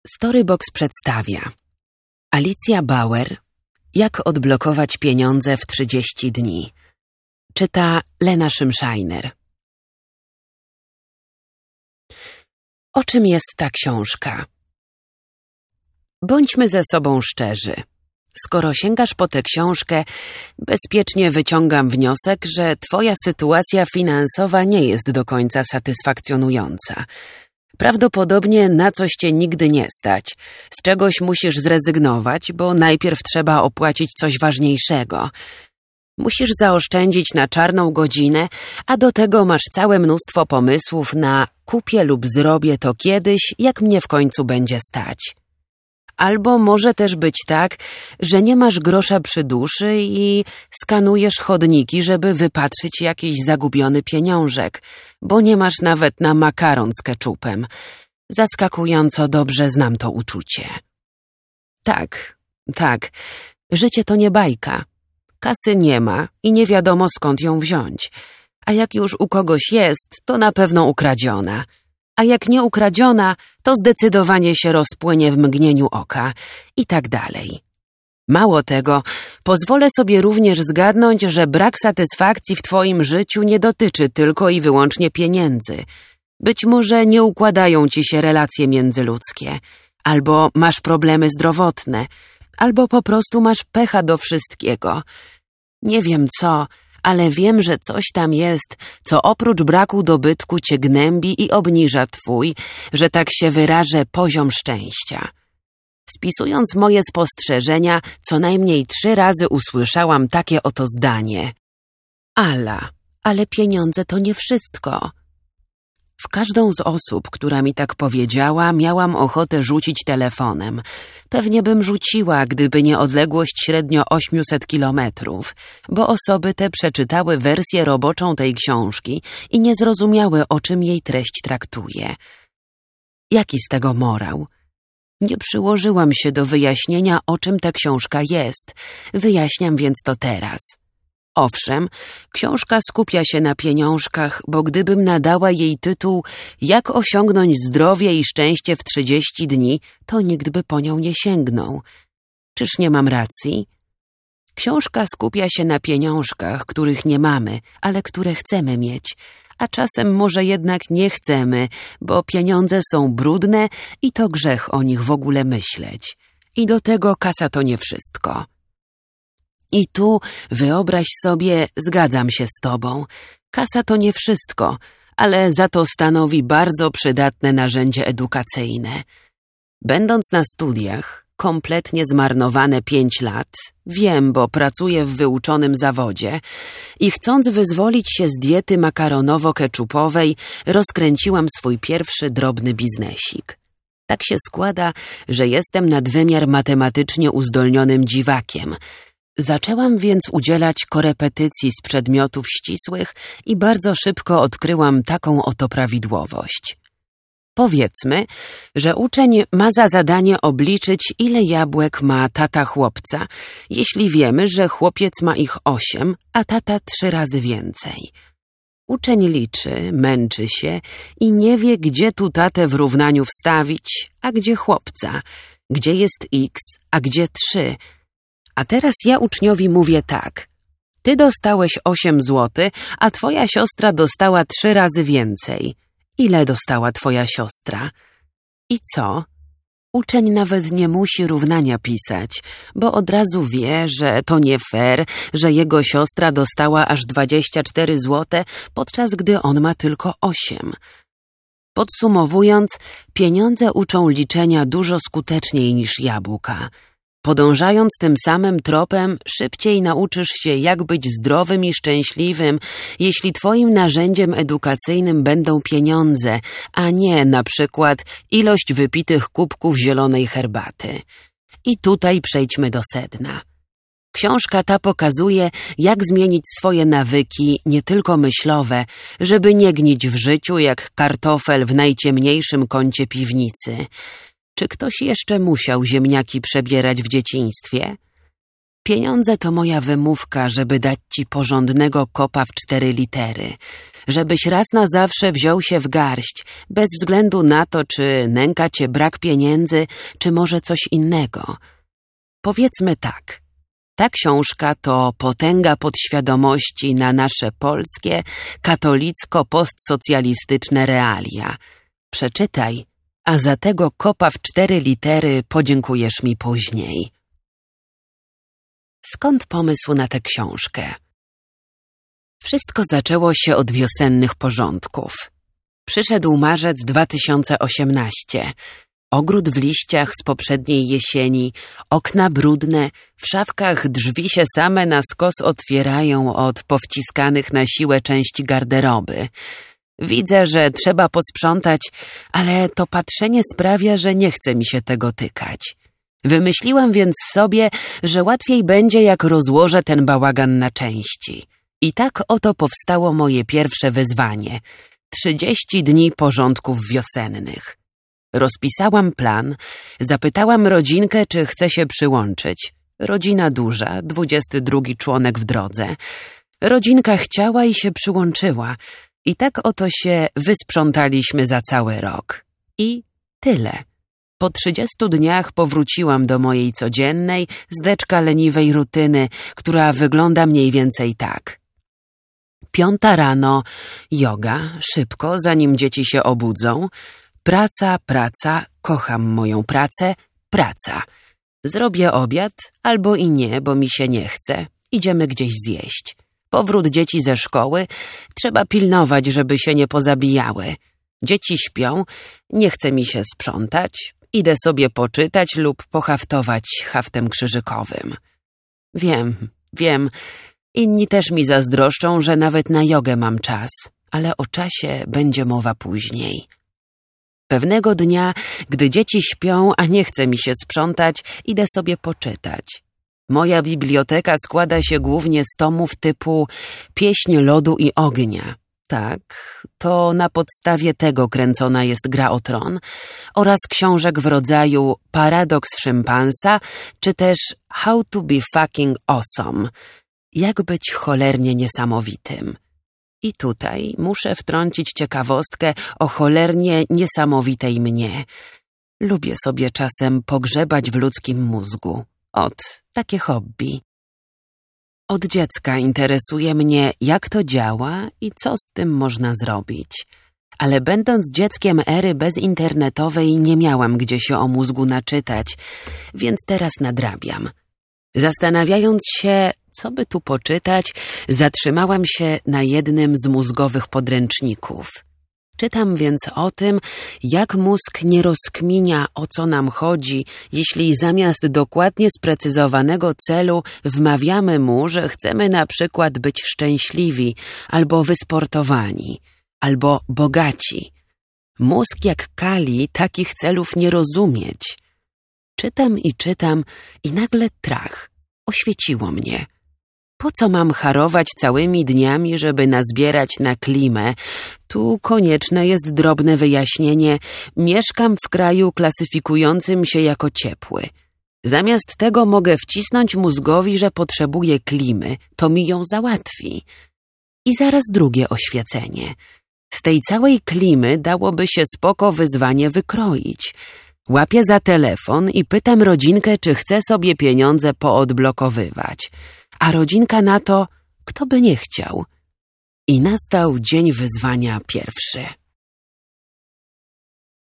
Storybox przedstawia Alicja Bauer. Jak odblokować pieniądze w 30 dni. Czyta Lena Szymszajner. O czym jest ta książka? Bądźmy ze sobą szczerzy. Skoro sięgasz po tę książkę, bezpiecznie wyciągam wniosek, że twoja sytuacja finansowa nie jest do końca satysfakcjonująca. Prawdopodobnie na coś cię nigdy nie stać. Z czegoś musisz zrezygnować, bo najpierw trzeba opłacić coś ważniejszego. Musisz zaoszczędzić na czarną godzinę, a do tego masz całe mnóstwo pomysłów na kupię lub zrobię to kiedyś, jak mnie w końcu będzie stać. Albo może też być tak, że nie masz grosza przy duszy i skanujesz chodniki, żeby wypatrzyć jakiś zagubiony pieniążek, bo nie masz nawet na makaron z keczupem. Zaskakująco dobrze znam to uczucie. Tak, życie to nie bajka. Kasy nie ma i nie wiadomo skąd ją wziąć. A jak już u kogoś jest, to na pewno ukradziona. A jak nie ukradziona, to zdecydowanie się rozpłynie w mgnieniu oka i tak dalej. Mało tego, pozwolę sobie również zgadnąć, że brak satysfakcji w twoim życiu nie dotyczy tylko i wyłącznie pieniędzy. Być może nie układają ci się relacje międzyludzkie, albo masz problemy zdrowotne, albo po prostu masz pecha do wszystkiego. Nie wiem co, ale wiem, że coś tam jest, co oprócz braku dobytku cię gnębi i obniża twój, że tak się wyrażę, poziom szczęścia. Spisując moje spostrzeżenia, co najmniej 3 razy usłyszałam takie oto zdanie. Ala, ale pieniądze to nie wszystko. W każdą z osób, która mi tak powiedziała, miałam ochotę rzucić telefonem. Pewnie bym rzuciła, gdyby nie odległość średnio 800 kilometrów, bo osoby te przeczytały wersję roboczą tej książki i nie zrozumiały, o czym jej treść traktuje. Jaki z tego morał? Nie przyłożyłam się do wyjaśnienia, o czym ta książka jest. Wyjaśniam więc to teraz. Owszem, książka skupia się na pieniążkach, bo gdybym nadała jej tytuł „Jak osiągnąć zdrowie i szczęście w 30 dni”, to nikt by po nią nie sięgnął. Czyż nie mam racji? Książka skupia się na pieniążkach, których nie mamy, ale które chcemy mieć, a czasem może jednak nie chcemy, bo pieniądze są brudne i to grzech o nich w ogóle myśleć. I do tego kasa to nie wszystko. I tu, wyobraź sobie, zgadzam się z tobą. Kasa to nie wszystko, ale za to stanowi bardzo przydatne narzędzie edukacyjne. Będąc na studiach, kompletnie zmarnowane 5 lat, wiem, bo pracuję w wyuczonym zawodzie i chcąc wyzwolić się z diety makaronowo-keczupowej, rozkręciłam swój pierwszy drobny biznesik. Tak się składa, że jestem nad wymiar matematycznie uzdolnionym dziwakiem. Zaczęłam więc udzielać korepetycji z przedmiotów ścisłych i bardzo szybko odkryłam taką oto prawidłowość. Powiedzmy, że uczeń ma za zadanie obliczyć, ile jabłek ma tata chłopca, jeśli wiemy, że chłopiec ma ich 8, a tata 3 razy więcej. Uczeń liczy, męczy się i nie wie, gdzie tu tatę w równaniu wstawić, a gdzie chłopca, gdzie jest x, a gdzie 3. A teraz ja uczniowi mówię tak. Ty dostałeś 8 zł, a twoja siostra dostała 3 razy więcej. Ile dostała twoja siostra? I co? Uczeń nawet nie musi równania pisać, bo od razu wie, że to nie fair, że jego siostra dostała aż 24 zł, podczas gdy on ma tylko 8. Podsumowując, pieniądze uczą liczenia dużo skuteczniej niż jabłka. Podążając tym samym tropem, szybciej nauczysz się, jak być zdrowym i szczęśliwym, jeśli twoim narzędziem edukacyjnym będą pieniądze, a nie na przykład ilość wypitych kubków zielonej herbaty. I tutaj przejdźmy do sedna. Książka ta pokazuje, jak zmienić swoje nawyki, nie tylko myślowe, żeby nie gnić w życiu jak kartofel w najciemniejszym kącie piwnicy. Czy ktoś jeszcze musiał ziemniaki przebierać w dzieciństwie? Pieniądze to moja wymówka, żeby dać ci porządnego kopa w 4 litery. Żebyś raz na zawsze wziął się w garść, bez względu na to, czy nęka cię brak pieniędzy, czy może coś innego. Powiedzmy tak. Ta książka to potęga podświadomości na nasze polskie, katolicko-postsocjalistyczne realia. Przeczytaj, a za tego kopa w 4 litery podziękujesz mi później. Skąd pomysł na tę książkę? Wszystko zaczęło się od wiosennych porządków. Przyszedł marzec 2018. Ogród w liściach z poprzedniej jesieni, okna brudne, w szafkach drzwi się same na skos otwierają od powciskanych na siłę części garderoby. Widzę, że trzeba posprzątać, ale to patrzenie sprawia, że nie chce mi się tego tykać. Wymyśliłam więc sobie, że łatwiej będzie, jak rozłożę ten bałagan na części. I tak oto powstało moje pierwsze wyzwanie. 30 dni porządków wiosennych. Rozpisałam plan, zapytałam rodzinkę, czy chce się przyłączyć. Rodzina duża, 22 członek w drodze. Rodzinka chciała i się przyłączyła. I tak oto się wysprzątaliśmy za cały rok. I tyle. Po 30 dniach powróciłam do mojej codziennej, zdeczka leniwej rutyny, która wygląda mniej więcej tak. 5 rano, joga, szybko, zanim dzieci się obudzą. Praca, kocham moją pracę, praca. Zrobię obiad, albo i nie, bo mi się nie chce. Idziemy gdzieś zjeść. Powrót dzieci ze szkoły, trzeba pilnować, żeby się nie pozabijały. Dzieci śpią, nie chce mi się sprzątać, idę sobie poczytać lub pohaftować haftem krzyżykowym. Wiem, inni też mi zazdroszczą, że nawet na jogę mam czas, ale o czasie będzie mowa później. Pewnego dnia, gdy dzieci śpią, a nie chce mi się sprzątać, idę sobie poczytać. Moja biblioteka składa się głównie z tomów typu Pieśń lodu i ognia. Tak, to na podstawie tego kręcona jest Gra o Tron oraz książek w rodzaju Paradoks szympansa czy też How to be fucking awesome. Jak być cholernie niesamowitym. I tutaj muszę wtrącić ciekawostkę o cholernie niesamowitej mnie. Lubię sobie czasem pogrzebać w ludzkim mózgu. Takie hobby. Od dziecka interesuje mnie, jak to działa i co z tym można zrobić. Ale będąc dzieckiem ery bezinternetowej nie miałam gdzie się o mózgu naczytać, więc teraz nadrabiam. Zastanawiając się, co by tu poczytać, zatrzymałam się na jednym z mózgowych podręczników. Czytam więc o tym, jak mózg nie rozkminia, o co nam chodzi, jeśli zamiast dokładnie sprecyzowanego celu wmawiamy mu, że chcemy na przykład być szczęśliwi, albo wysportowani, albo bogaci. Mózg jak kali takich celów nie rozumieć. Czytam i nagle trach. Oświeciło mnie. Po co mam harować całymi dniami, żeby nazbierać na klimę? Tu konieczne jest drobne wyjaśnienie. Mieszkam w kraju klasyfikującym się jako ciepły. Zamiast tego mogę wcisnąć mózgowi, że potrzebuję klimy. To mi ją załatwi. I zaraz drugie oświecenie. Z tej całej klimy dałoby się spoko wyzwanie wykroić. Łapię za telefon i pytam rodzinkę, czy chce sobie pieniądze poodblokowywać. A rodzinka na to, kto by nie chciał. I nastał dzień wyzwania pierwszy.